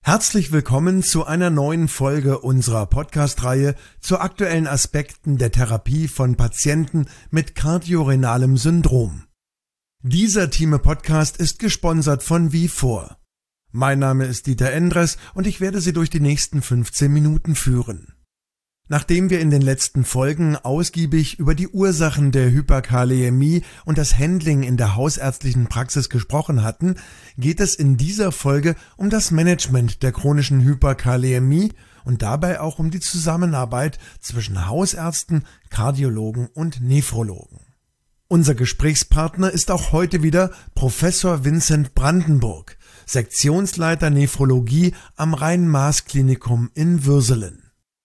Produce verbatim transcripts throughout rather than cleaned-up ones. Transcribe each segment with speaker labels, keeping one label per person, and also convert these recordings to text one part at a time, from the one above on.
Speaker 1: Herzlich willkommen zu einer neuen Folge unserer Podcast-Reihe zu aktuellen Aspekten der Therapie von Patienten mit kardiorenalem Syndrom. Dieser Thieme-Podcast ist gesponsert von Vifor. Mein Name ist Dieter Endres und ich werde Sie durch die nächsten fünfzehn Minuten führen. Nachdem wir in den letzten Folgen ausgiebig über die Ursachen der Hyperkalämie und das Handling in der hausärztlichen Praxis gesprochen hatten, geht es in dieser Folge um das Management der chronischen Hyperkalämie und dabei auch um die Zusammenarbeit zwischen Hausärzten, Kardiologen und Nephrologen. Unser Gesprächspartner ist auch heute wieder Professor Vincent Brandenburg, Sektionsleiter Nephrologie am Rhein-Maas-Klinikum in Würselen.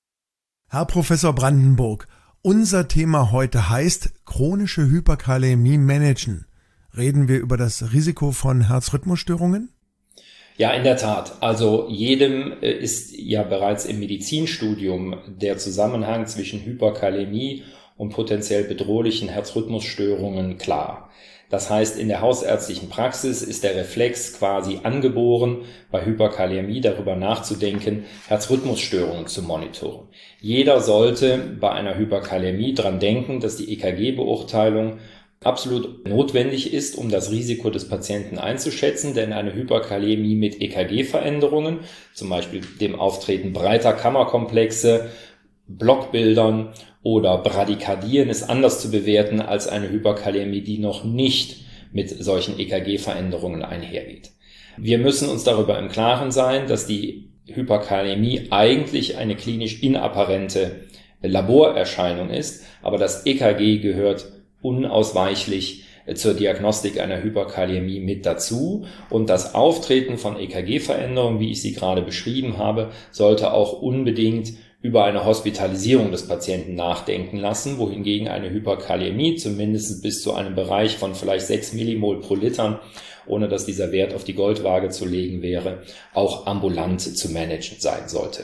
Speaker 1: Herr Professor Brandenburg, unser Thema heute heißt chronische Hyperkalämie managen. Reden wir über das Risiko von Herzrhythmusstörungen?
Speaker 2: Ja, in der Tat. Also jedem ist ja bereits im Medizinstudium der Zusammenhang zwischen Hyperkalämie und potenziell bedrohlichen Herzrhythmusstörungen klar. Das heißt, in der hausärztlichen Praxis ist der Reflex quasi angeboren, bei Hyperkalämie darüber nachzudenken, Herzrhythmusstörungen zu monitoren. Jeder sollte bei einer Hyperkalämie dran denken, dass die E K G-Beurteilung absolut notwendig ist, um das Risiko des Patienten einzuschätzen, denn eine Hyperkalämie mit E K G-Veränderungen, zum Beispiel dem Auftreten breiter Kammerkomplexe, Blockbildern oder Bradykardien ist anders zu bewerten als eine Hyperkalämie, die noch nicht mit solchen E K G-Veränderungen einhergeht. Wir müssen uns darüber im Klaren sein, dass die Hyperkalämie eigentlich eine klinisch inapparente Laborerscheinung ist, aber das E K G gehört unausweichlich zur Diagnostik einer Hyperkalämie mit dazu und das Auftreten von E K G-Veränderungen, wie ich sie gerade beschrieben habe, sollte auch unbedingt über eine Hospitalisierung des Patienten nachdenken lassen, wohingegen eine Hyperkalämie zumindest bis zu einem Bereich von vielleicht sechs Millimol pro Liter, ohne dass dieser Wert auf die Goldwaage zu legen wäre, auch ambulant zu managen sein sollte.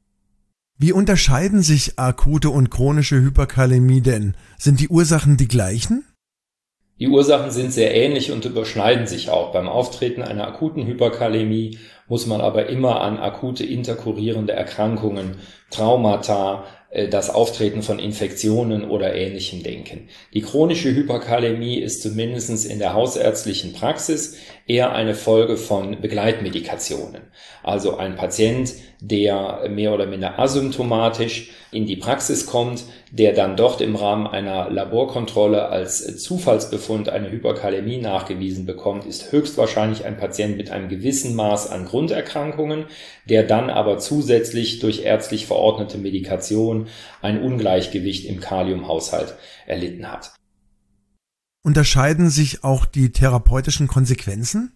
Speaker 1: Wie unterscheiden sich akute und chronische Hyperkalämie denn? Sind die Ursachen die gleichen?
Speaker 2: Die Ursachen sind sehr ähnlich und überschneiden sich auch. Beim Auftreten einer akuten Hyperkalämie muss man aber immer an akute interkurrierende Erkrankungen, Traumata, das Auftreten von Infektionen oder Ähnlichem denken. Die chronische Hyperkalämie ist zumindest in der hausärztlichen Praxis eher eine Folge von Begleitmedikationen. Also ein Patient, der mehr oder minder asymptomatisch in die Praxis kommt, der dann dort im Rahmen einer Laborkontrolle als Zufallsbefund eine Hyperkalämie nachgewiesen bekommt, ist höchstwahrscheinlich ein Patient mit einem gewissen Maß an Grunderkrankungen, der dann aber zusätzlich durch ärztlich verordnete Medikation ein Ungleichgewicht im Kaliumhaushalt erlitten hat.
Speaker 1: Unterscheiden sich auch die therapeutischen Konsequenzen?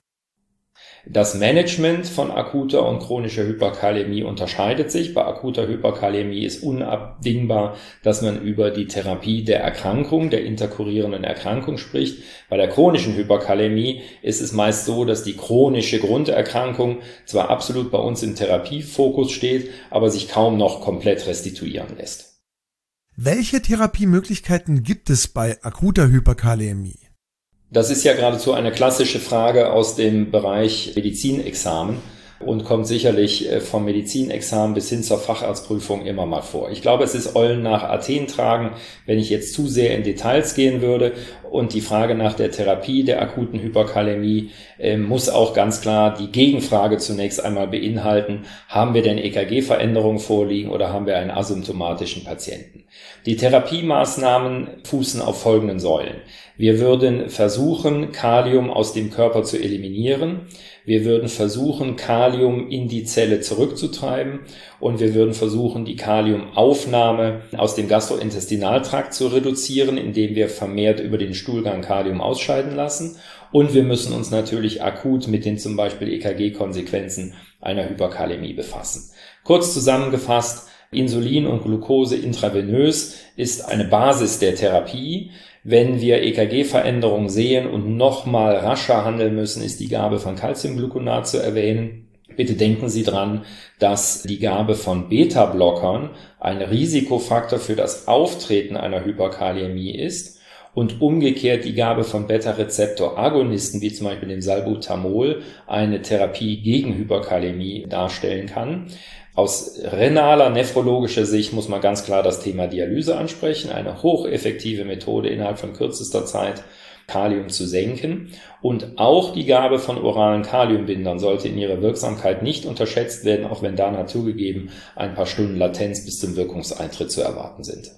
Speaker 2: Das Management von akuter und chronischer Hyperkalämie unterscheidet sich. Bei akuter Hyperkalämie ist unabdingbar, dass man über die Therapie der Erkrankung, der interkurrierenden Erkrankung spricht. Bei der chronischen Hyperkalämie ist es meist so, dass die chronische Grunderkrankung zwar absolut bei uns im Therapiefokus steht, aber sich kaum noch komplett restituieren lässt.
Speaker 1: Welche Therapiemöglichkeiten gibt es bei akuter Hyperkalämie?
Speaker 2: Das ist ja geradezu eine klassische Frage aus dem Bereich Medizinexamen und kommt sicherlich vom Medizinexamen bis hin zur Facharztprüfung immer mal vor. Ich glaube, es ist Eulen nach Athen tragen, wenn ich jetzt zu sehr in Details gehen würde. Und die Frage nach der Therapie der akuten Hyperkalämie äh, muss auch ganz klar die Gegenfrage zunächst einmal beinhalten, haben wir denn E K G-Veränderungen vorliegen oder haben wir einen asymptomatischen Patienten? Die Therapiemaßnahmen fußen auf folgenden Säulen. Wir würden versuchen, Kalium aus dem Körper zu eliminieren. Wir würden versuchen, Kalium in die Zelle zurückzutreiben und wir würden versuchen, die Kaliumaufnahme aus dem Gastrointestinaltrakt zu reduzieren, indem wir vermehrt über den Stuhlgang Kalium ausscheiden lassen. Und wir müssen uns natürlich akut mit den zum Beispiel E K G-Konsequenzen einer Hyperkalämie befassen. Kurz zusammengefasst, Insulin und Glucose intravenös ist eine Basis der Therapie. Wenn wir E K G-Veränderungen sehen und nochmal rascher handeln müssen, ist die Gabe von Calciumgluconat zu erwähnen. Bitte denken Sie dran, dass die Gabe von Beta-Blockern ein Risikofaktor für das Auftreten einer Hyperkalämie ist und umgekehrt die Gabe von Beta-Rezeptor-Agonisten, wie zum Beispiel dem Salbutamol, eine Therapie gegen Hyperkalämie darstellen kann. Aus renaler, nephrologischer Sicht muss man ganz klar das Thema Dialyse ansprechen, eine hocheffektive Methode innerhalb von kürzester Zeit Kalium zu senken. Und auch die Gabe von oralen Kaliumbindern sollte in ihrer Wirksamkeit nicht unterschätzt werden, auch wenn da naturgegeben ein paar Stunden Latenz bis zum Wirkungseintritt zu erwarten sind.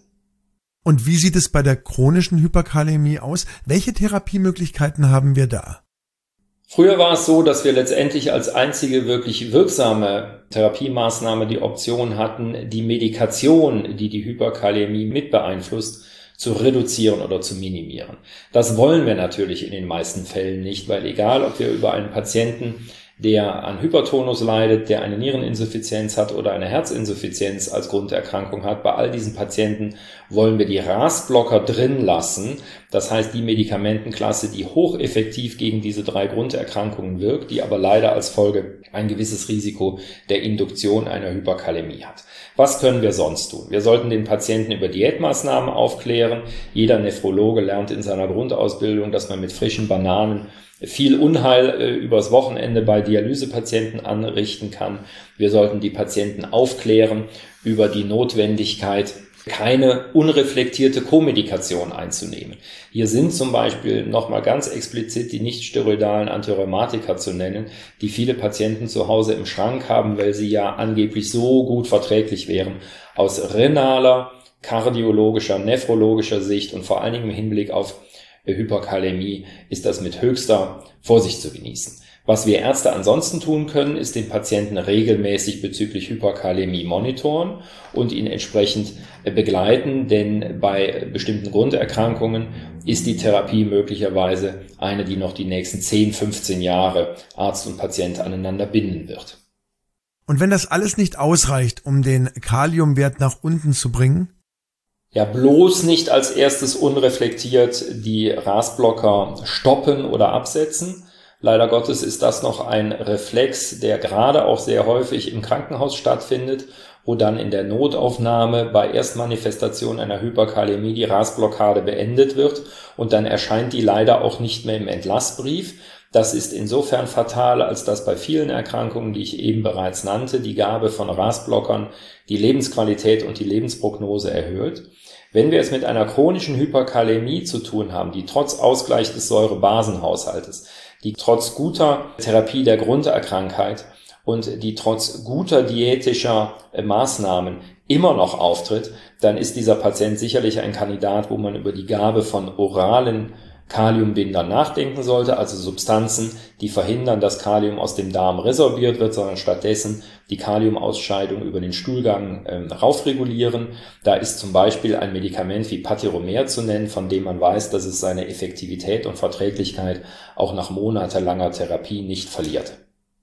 Speaker 1: Und wie sieht es bei der chronischen Hyperkalämie aus? Welche Therapiemöglichkeiten haben wir da?
Speaker 2: Früher war es so, dass wir letztendlich als einzige wirklich wirksame Therapiemaßnahme die Option hatten, die Medikation, die die Hyperkalämie mit beeinflusst, zu reduzieren oder zu minimieren. Das wollen wir natürlich in den meisten Fällen nicht, weil egal, ob wir über einen Patienten, der an Hypertonus leidet, der eine Niereninsuffizienz hat oder eine Herzinsuffizienz als Grunderkrankung hat, bei all diesen Patienten wollen wir die R A S-Blocker drin lassen. Das heißt, die Medikamentenklasse, die hocheffektiv gegen diese drei Grunderkrankungen wirkt, die aber leider als Folge ein gewisses Risiko der Induktion einer Hyperkalämie hat. Was können wir sonst tun? Wir sollten den Patienten über Diätmaßnahmen aufklären. Jeder Nephrologe lernt in seiner Grundausbildung, dass man mit frischen Bananen viel Unheil äh, übers Wochenende bei Dialysepatienten anrichten kann. Wir sollten die Patienten aufklären über die Notwendigkeit, keine unreflektierte Komedikation einzunehmen. Hier sind zum Beispiel nochmal ganz explizit die nicht-steroidalen Antirheumatika zu nennen, die viele Patienten zu Hause im Schrank haben, weil sie ja angeblich so gut verträglich wären. Aus renaler, kardiologischer, nephrologischer Sicht und vor allen Dingen im Hinblick auf Hyperkalämie ist das mit höchster Vorsicht zu genießen. Was wir Ärzte ansonsten tun können, ist den Patienten regelmäßig bezüglich Hyperkalämie monitoren und ihn entsprechend begleiten, denn bei bestimmten Grunderkrankungen ist die Therapie möglicherweise eine, die noch die nächsten zehn, fünfzehn Jahre Arzt und Patient aneinander binden wird.
Speaker 1: Und wenn das alles nicht ausreicht, um den Kaliumwert nach unten zu bringen?
Speaker 2: Ja, bloß nicht als erstes unreflektiert die R A S-Blocker stoppen oder absetzen. Leider Gottes ist das noch ein Reflex, der gerade auch sehr häufig im Krankenhaus stattfindet, wo dann in der Notaufnahme bei Erstmanifestation einer Hyperkalämie die R A S-Blockade beendet wird und dann erscheint die leider auch nicht mehr im Entlassbrief. Das ist insofern fatal, als dass bei vielen Erkrankungen, die ich eben bereits nannte, die Gabe von R A S-Blockern die Lebensqualität und die Lebensprognose erhöht. Wenn wir es mit einer chronischen Hyperkalämie zu tun haben, die trotz Ausgleich des Säurebasenhaushaltes, die trotz guter Therapie der Grunderkrankheit und die trotz guter diätischer Maßnahmen immer noch auftritt, dann ist dieser Patient sicherlich ein Kandidat, wo man über die Gabe von oralen Kaliumbindern nachdenken sollte, also Substanzen, die verhindern, dass Kalium aus dem Darm resorbiert wird, sondern stattdessen die Kaliumausscheidung über den Stuhlgang äh, raufregulieren. Da ist zum Beispiel ein Medikament wie Patiromer zu nennen, von dem man weiß, dass es seine Effektivität und Verträglichkeit auch nach monatelanger Therapie nicht verliert.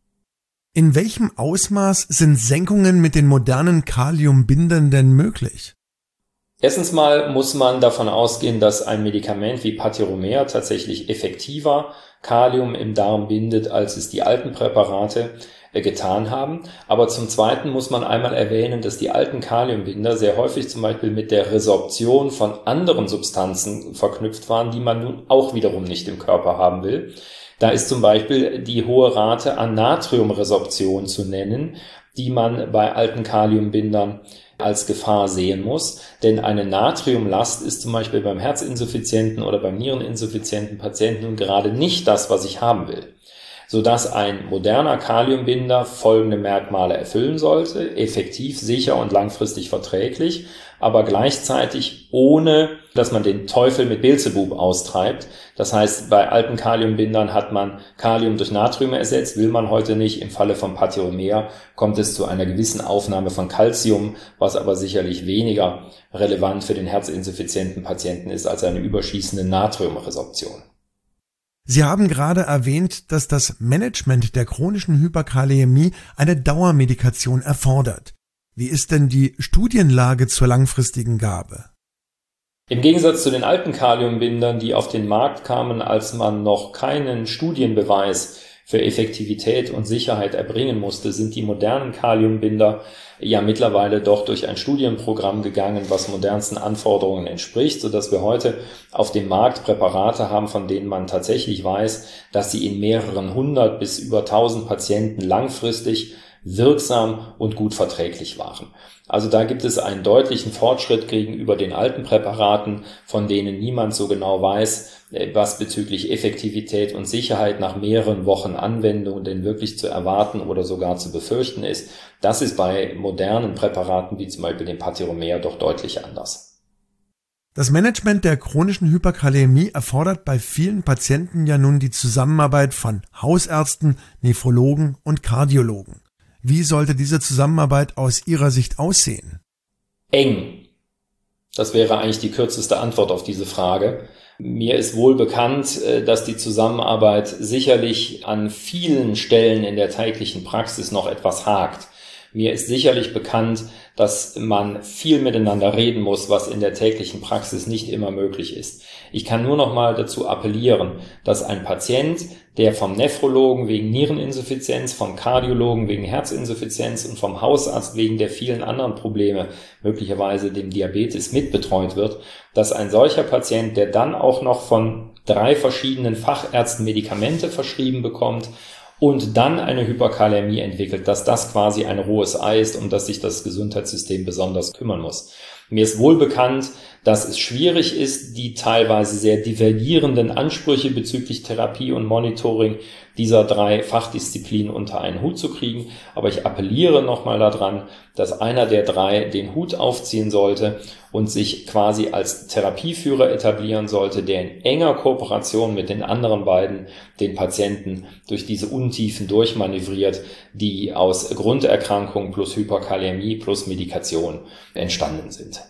Speaker 1: In welchem Ausmaß sind Senkungen mit den modernen Kaliumbindern denn möglich?
Speaker 2: Erstens mal muss man davon ausgehen, dass ein Medikament wie Patiromer tatsächlich effektiver Kalium im Darm bindet, als es die alten Präparate äh, getan haben. Aber zum Zweiten muss man einmal erwähnen, dass die alten Kaliumbinder sehr häufig zum Beispiel mit der Resorption von anderen Substanzen verknüpft waren, die man nun auch wiederum nicht im Körper haben will. Da ist zum Beispiel die hohe Rate an Natriumresorption zu nennen, die man bei alten Kaliumbindern als Gefahr sehen muss, denn eine Natriumlast ist zum Beispiel beim herzinsuffizienten oder beim niereninsuffizienten Patienten nun gerade nicht das, was ich haben will, sodass ein moderner Kaliumbinder folgende Merkmale erfüllen sollte: effektiv, sicher und langfristig verträglich, aber gleichzeitig ohne, dass man den Teufel mit Beelzebub austreibt. Das heißt, bei alten Kaliumbindern hat man Kalium durch Natrium ersetzt, will man heute nicht. Im Falle von Patiromer kommt es zu einer gewissen Aufnahme von Calcium, was aber sicherlich weniger relevant für den herzinsuffizienten Patienten ist als eine überschießende Natriumresorption.
Speaker 1: Sie haben gerade erwähnt, dass das Management der chronischen Hyperkalämie eine Dauermedikation erfordert. Wie ist denn die Studienlage zur langfristigen Gabe?
Speaker 2: Im Gegensatz zu den alten Kaliumbindern, die auf den Markt kamen, als man noch keinen Studienbeweis für Effektivität und Sicherheit erbringen musste, sind die modernen Kaliumbinder ja mittlerweile doch durch ein Studienprogramm gegangen, was modernsten Anforderungen entspricht, sodass wir heute auf dem Markt Präparate haben, von denen man tatsächlich weiß, dass sie in mehreren hundert bis über tausend Patienten langfristig wirksam und gut verträglich waren. Also da gibt es einen deutlichen Fortschritt gegenüber den alten Präparaten, von denen niemand so genau weiß, was bezüglich Effektivität und Sicherheit nach mehreren Wochen Anwendung denn wirklich zu erwarten oder sogar zu befürchten ist. Das ist bei modernen Präparaten wie zum Beispiel dem Patiromer doch deutlich anders.
Speaker 1: Das Management der chronischen Hyperkalämie erfordert bei vielen Patienten ja nun die Zusammenarbeit von Hausärzten, Nephrologen und Kardiologen. Wie sollte diese Zusammenarbeit aus Ihrer Sicht aussehen?
Speaker 2: Eng. Das wäre eigentlich die kürzeste Antwort auf diese Frage. Mir ist wohl bekannt, dass die Zusammenarbeit sicherlich an vielen Stellen in der täglichen Praxis noch etwas hakt. Mir ist sicherlich bekannt, dass man viel miteinander reden muss, was in der täglichen Praxis nicht immer möglich ist. Ich kann nur noch mal dazu appellieren, dass ein Patient, der vom Nephrologen wegen Niereninsuffizienz, vom Kardiologen wegen Herzinsuffizienz und vom Hausarzt wegen der vielen anderen Probleme, möglicherweise dem Diabetes, mitbetreut wird, dass ein solcher Patient, der dann auch noch von drei verschiedenen Fachärzten Medikamente verschrieben bekommt, und dann eine Hyperkalämie entwickelt, dass das quasi ein rohes Ei ist, um das sich das Gesundheitssystem besonders kümmern muss. Mir ist wohl bekannt, dass es schwierig ist, die teilweise sehr divergierenden Ansprüche bezüglich Therapie und Monitoring dieser drei Fachdisziplinen unter einen Hut zu kriegen. Aber ich appelliere nochmal daran, dass einer der drei den Hut aufziehen sollte und sich quasi als Therapieführer etablieren sollte, der in enger Kooperation mit den anderen beiden den Patienten durch diese Untiefen durchmanövriert, die aus Grunderkrankung plus Hyperkalämie plus Medikation entstanden sind.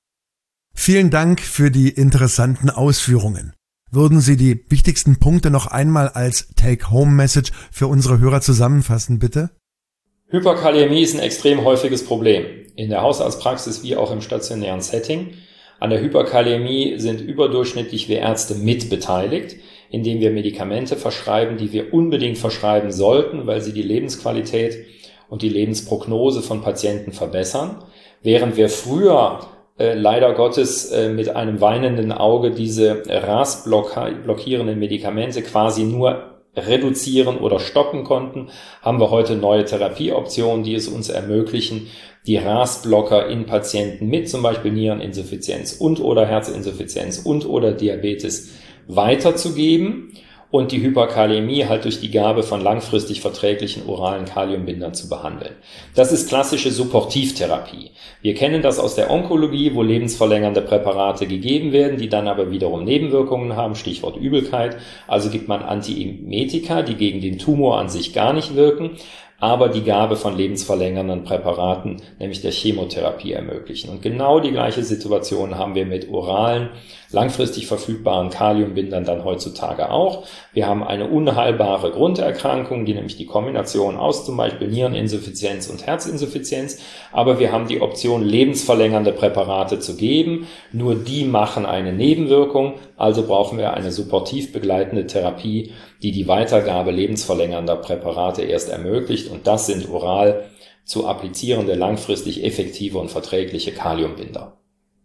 Speaker 1: Vielen Dank für die interessanten Ausführungen. Würden Sie die wichtigsten Punkte noch einmal als Take-Home-Message für unsere Hörer zusammenfassen, bitte?
Speaker 2: Hyperkalämie ist ein extrem häufiges Problem, in der Hausarztpraxis wie auch im stationären Setting. An der Hyperkalämie sind überdurchschnittlich wir Ärzte mit beteiligt, indem wir Medikamente verschreiben, die wir unbedingt verschreiben sollten, weil sie die Lebensqualität und die Lebensprognose von Patienten verbessern, während wir früher Äh, leider Gottes äh, mit einem weinenden Auge diese R A S-blockierenden Medikamente quasi nur reduzieren oder stoppen konnten, haben wir heute neue Therapieoptionen, die es uns ermöglichen, die R A S-Blocker in Patienten mit zum Beispiel Niereninsuffizienz und oder Herzinsuffizienz und oder Diabetes weiterzugeben und die Hyperkalämie halt durch die Gabe von langfristig verträglichen oralen Kaliumbindern zu behandeln. Das ist klassische Supportivtherapie. Wir kennen das aus der Onkologie, wo lebensverlängernde Präparate gegeben werden, die dann aber wiederum Nebenwirkungen haben, Stichwort Übelkeit. Also gibt man Antiemetika, die gegen den Tumor an sich gar nicht wirken, aber die Gabe von lebensverlängernden Präparaten, nämlich der Chemotherapie, ermöglichen. Und genau die gleiche Situation haben wir mit oralen, langfristig verfügbaren Kaliumbindern dann heutzutage auch. Wir haben eine unheilbare Grunderkrankung, die nämlich die Kombination aus zum Beispiel Niereninsuffizienz und Herzinsuffizienz, aber wir haben die Option, lebensverlängernde Präparate zu geben. Nur die machen eine Nebenwirkung, also brauchen wir eine supportiv begleitende Therapie, die die Weitergabe lebensverlängernder Präparate erst ermöglicht, und das sind oral zu applizierende, langfristig effektive und verträgliche Kaliumbinder.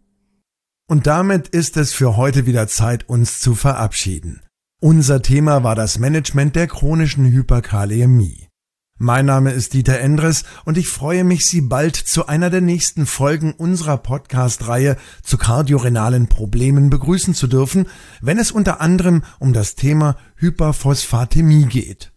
Speaker 1: Und damit ist es für heute wieder Zeit, uns zu verabschieden. Unser Thema war das Management der chronischen Hyperkalämie. Mein Name ist Dieter Endres und ich freue mich, Sie bald zu einer der nächsten Folgen unserer Podcast-Reihe zu kardiorenalen Problemen begrüßen zu dürfen, wenn es unter anderem um das Thema Hyperphosphatämie geht.